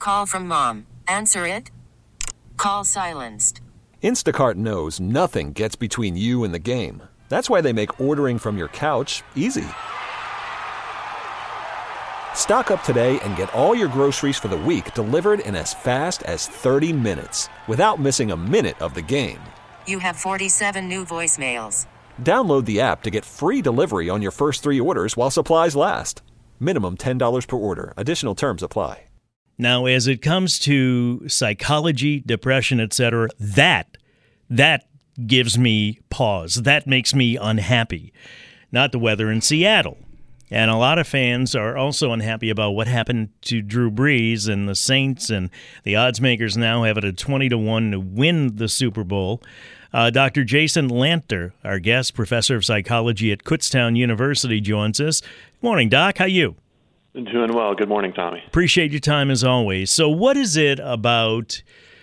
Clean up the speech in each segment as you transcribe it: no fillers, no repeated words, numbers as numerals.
call from mom. Answer it. Call silenced. Instacart knows nothing gets between you and the game. That's why they make ordering from your couch easy. Stock up today and get all your groceries for the week delivered in as fast as 30 minutes without missing a minute of the game. You have 47 new voicemails. Download the app to get free delivery on your first 3 orders while supplies last. Minimum $10 per order. Additional terms apply. Now, as it comes to psychology, depression, etc., that gives me pause. That makes me unhappy. Not the weather in Seattle. And a lot of fans are also unhappy about what happened to Drew Brees and the Saints, and the odds makers now have it at 20-1 to win the Super Bowl. Dr. Jason Lanter, our guest, professor of psychology at Kutztown University, joins us. Good morning, Doc. How are you? Doing well. Good morning, Tommy. Appreciate your time as always. So what is it about,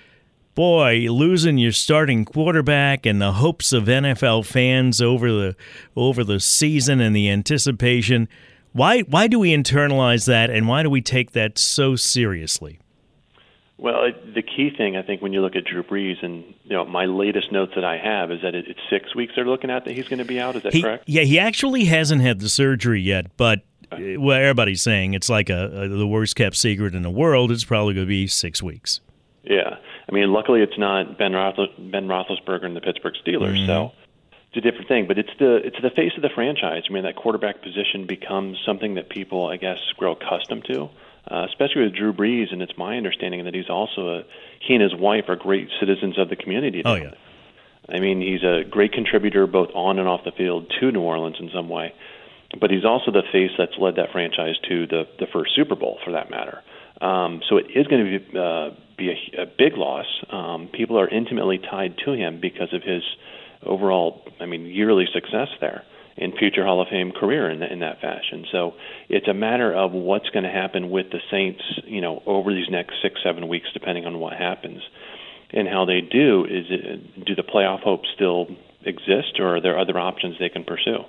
losing your starting quarterback and the hopes of NFL fans over the season and the anticipation? Why do we internalize that, and why do we take that so seriously? Well, the key thing, I think, when you look at Drew Brees, and my latest notes that I have is that it's 6 weeks they're looking at that he's going to be out. Is that correct? Yeah, he actually hasn't had the surgery yet, but everybody's saying it's like the worst-kept secret in the world. It's probably going to be 6 weeks. Yeah. I mean, luckily it's not Ben Roethlisberger and the Pittsburgh Steelers, so it's a different thing. But it's the face of the franchise. I mean, that quarterback position becomes something that people, I guess, grow accustomed to, especially with Drew Brees. And it's my understanding that he and his wife are great citizens of the community. Oh, yeah. I mean, he's a great contributor both on and off the field to New Orleans in some way. But he's also the face that's led that franchise to the first Super Bowl, for that matter. So it is going to be a big loss. People are intimately tied to him because of his overall, yearly success there and future Hall of Fame career in that fashion. So it's a matter of what's going to happen with the Saints, over these next 6-7 weeks, depending on what happens. And how they do do the playoff hopes still exist, or are there other options they can pursue?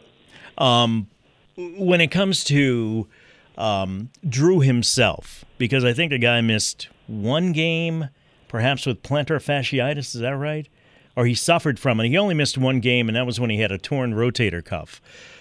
When it comes to Drew himself, because I think the guy missed one game, perhaps with plantar fasciitis, is that right? Or he suffered from it. He only missed one game, and that was when he had a torn rotator cuff.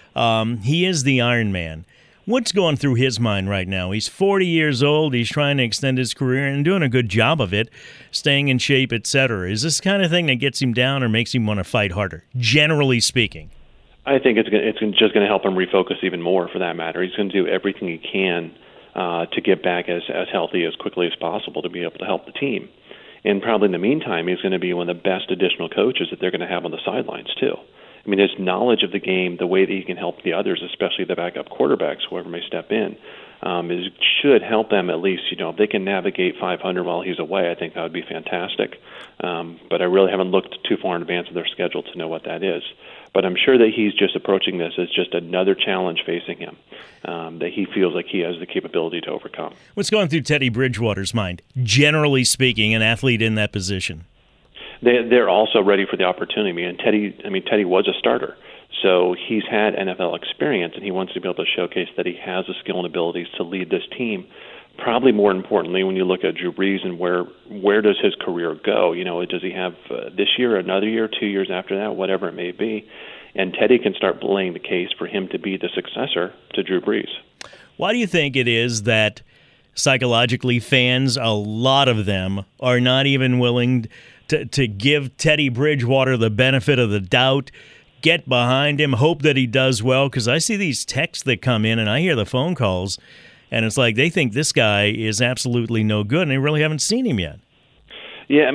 He is the Iron Man. What's going through his mind right now? He's 40 years old. He's trying to extend his career and doing a good job of it, staying in shape, etc. Is this the kind of thing that gets him down or makes him want to fight harder, generally speaking? I think it's just going to help him refocus even more, for that matter. He's going to do everything he can to get back as healthy as quickly as possible to be able to help the team. And probably in the meantime, he's going to be one of the best additional coaches that they're going to have on the sidelines, too. I mean, his knowledge of the game, the way that he can help the others, especially the backup quarterbacks, whoever may step in, should help them at least. If they can navigate 500 while he's away, I think that would be fantastic. But I really haven't looked too far in advance of their schedule to know what that is. But I'm sure that he's just approaching this as just another challenge facing him that he feels like he has the capability to overcome. What's going through Teddy Bridgewater's mind, generally speaking, an athlete in that position? They're also ready for the opportunity. And Teddy was a starter, so he's had NFL experience, and he wants to be able to showcase that he has the skill and abilities to lead this team. Probably more importantly, when you look at Drew Brees and where does his career go? Does he have this year, another year, 2 years after that, whatever it may be? And Teddy can start laying the case for him to be the successor to Drew Brees. Why do you think it is that psychologically fans, a lot of them, are not even willing to give Teddy Bridgewater the benefit of the doubt, get behind him, hope that he does well? Because I see these texts that come in and I hear the phone calls, and it's like they think this guy is absolutely no good, and they really haven't seen him yet. Yeah,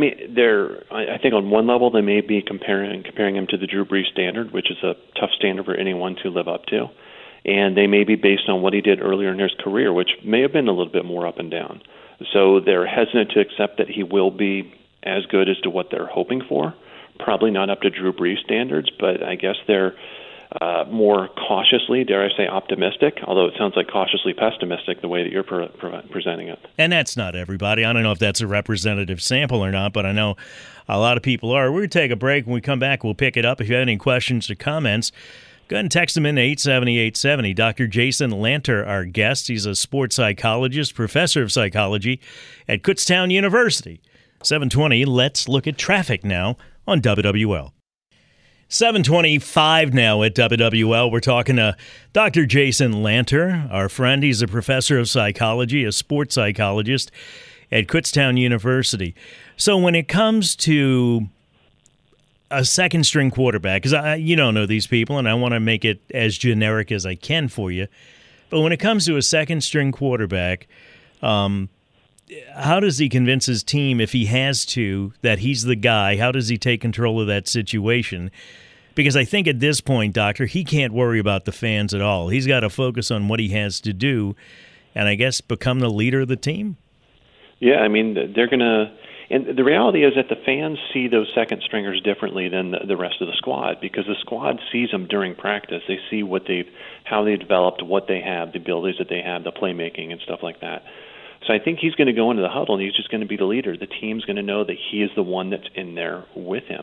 I think on one level they may be comparing him to the Drew Brees standard, which is a tough standard for anyone to live up to. And they may be based on what he did earlier in his career, which may have been a little bit more up and down. So they're hesitant to accept that he will be as good as to what they're hoping for. Probably not up to Drew Brees standards, but I guess they're more cautiously, dare I say, optimistic, although it sounds like cautiously pessimistic the way that you're presenting it. And that's not everybody. I don't know if that's a representative sample or not, but I know a lot of people are. We're going to take a break. When we come back, we'll pick it up. If you have any questions or comments, Go ahead and text him in to 870-870. Dr. Jason Lanter, our guest. He's a sports psychologist, professor of psychology at Kutztown University. 720, let's look at traffic now on WWL. 7:25 now at WWL. We're talking to Dr. Jason Lanter, our friend. He's a professor of psychology, a sports psychologist at Kutztown University. So when it comes to a second-string quarterback, because you don't know these people, and I want to make it as generic as I can for you, but when it comes to a second-string quarterback, how does he convince his team, if he has to, that he's the guy? How does he take control of that situation? Because I think at this point, Doctor, he can't worry about the fans at all. He's got to focus on what he has to do and, I guess, become the leader of the team. Yeah, I mean, they're going to – and the reality is that the fans see those second stringers differently than the rest of the squad, because the squad sees them during practice. They see how they developed, what they have, the abilities that they have, the playmaking and stuff like that. So I think he's going to go into the huddle and he's just going to be the leader. The team's going to know that he is the one that's in there with him.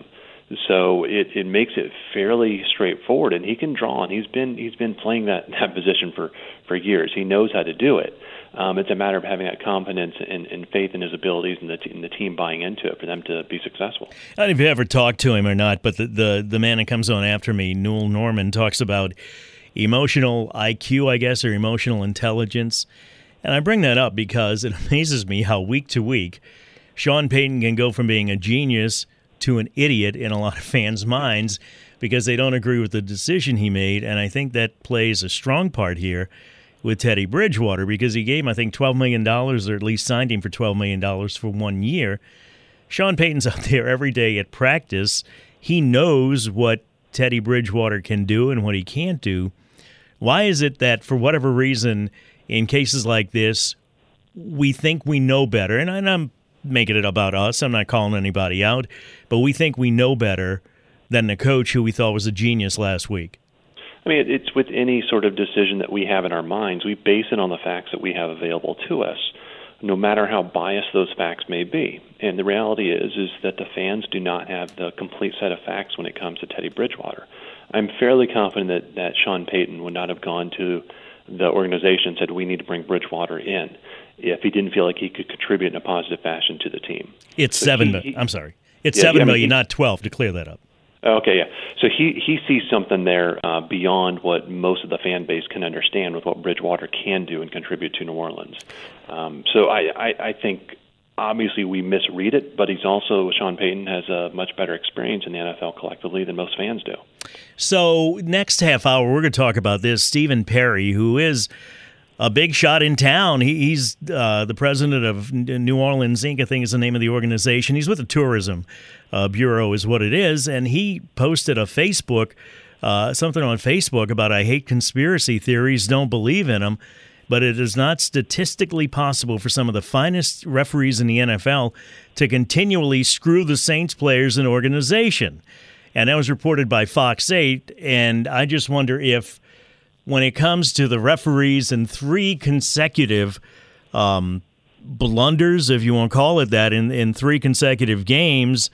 So it makes it fairly straightforward, and he can draw on. He's been playing that position for years. He knows how to do it. It's a matter of having that confidence and faith in his abilities and the team buying into it for them to be successful. I don't know if you ever talked to him or not, but the man that comes on after me, Newell Norman, talks about emotional IQ, I guess, or emotional intelligence. And I bring that up because it amazes me how week to week Sean Payton can go from being a genius to an idiot in a lot of fans' minds because they don't agree with the decision he made. And I think that plays a strong part here with Teddy Bridgewater, because he gave him, I think, $12 million, or at least signed him for $12 million for 1 year. Sean Payton's out there every day at practice. He knows what Teddy Bridgewater can do and what he can't do. Why is it that, for whatever reason, in cases like this, we think we know better? And I'm making it about us. I'm not calling anybody out. But we think we know better than the coach who we thought was a genius last week. I mean, it's with any sort of decision that we have in our minds. We base it on the facts that we have available to us, no matter how biased those facts may be. And the reality is that the fans do not have the complete set of facts when it comes to Teddy Bridgewater. I'm fairly confident that Sean Payton would not have gone to the organization and said, we need to bring Bridgewater in, if he didn't feel like he could contribute in a positive fashion to the team. It's so $7 million. I'm sorry. It's $7 million, not 12, to clear that up. Okay, yeah. So he sees something there beyond what most of the fan base can understand with what Bridgewater can do and contribute to New Orleans. So I think obviously we misread it, but Sean Payton has a much better experience in the NFL collectively than most fans do. So next half hour, we're going to talk about this. Stephen Perry, who is a big shot in town. He's the president of New Orleans Inc., I think is the name of the organization. He's with the Tourism Bureau is what it is. And he posted a something on Facebook about, I hate conspiracy theories, don't believe in them. But it is not statistically possible for some of the finest referees in the NFL to continually screw the Saints players and organization. And that was reported by Fox 8. And I just wonder if, when it comes to the referees and 3 consecutive blunders, if you want to call it that, in 3 consecutive games,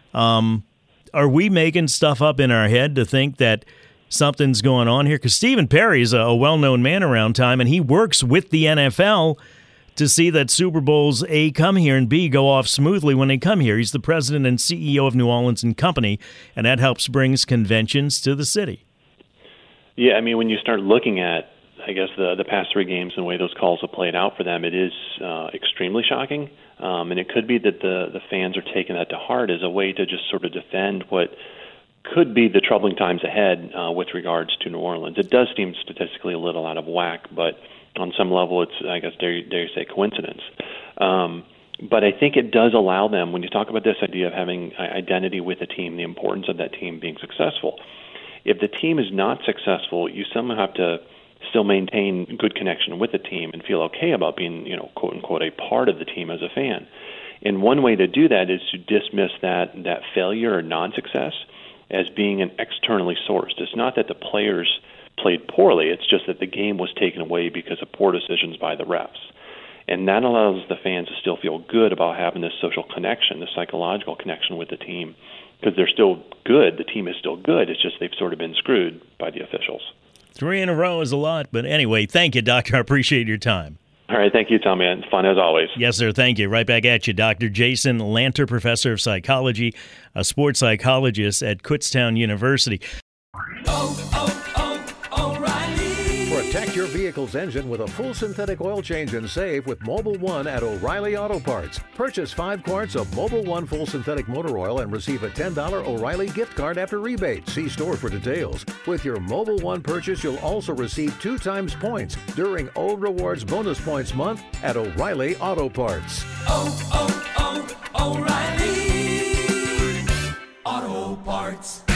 are we making stuff up in our head to think that something's going on here? Because Stephen Perry is a well-known man around time, and he works with the NFL to see that Super Bowls, A, come here, and B, go off smoothly when they come here. He's the president and CEO of New Orleans and Company, and that helps brings conventions to the city. Yeah, I mean, when you start looking at, I guess, the past 3 games and the way those calls have played out for them, it is extremely shocking. And it could be that the fans are taking that to heart as a way to just sort of defend what could be the troubling times ahead with regards to New Orleans. It does seem statistically a little out of whack, but on some level it's, I guess, dare you say, coincidence. But I think it does allow them, when you talk about this idea of having identity with a team, the importance of that team being successful. If the team is not successful, you somehow have to still maintain good connection with the team and feel okay about being, quote unquote, a part of the team as a fan. And one way to do that is to dismiss that failure or non-success as being an externally sourced. It's not that the players played poorly, it's just that the game was taken away because of poor decisions by the refs. And that allows the fans to still feel good about having this social connection, this psychological connection with the team, because they're still good. The team is still good. It's just they've sort of been screwed by the officials. 3 in a row is a lot, but anyway, thank you, Doctor. I appreciate your time. All right, thank you, Tommy. It's fun as always. Yes, sir. Thank you. Right back at you, Dr. Jason Lanter, professor of psychology, a sports psychologist at Kutztown University. Protect your vehicle's engine with a full synthetic oil change and save with Mobil 1 at O'Reilly Auto Parts. Purchase 5 quarts of Mobil 1 full synthetic motor oil and receive a $10 O'Reilly gift card after rebate. See store for details. With your Mobil 1 purchase, you'll also receive 2 times points during Old Rewards Bonus Points Month at O'Reilly Auto Parts. O'Reilly Auto Parts.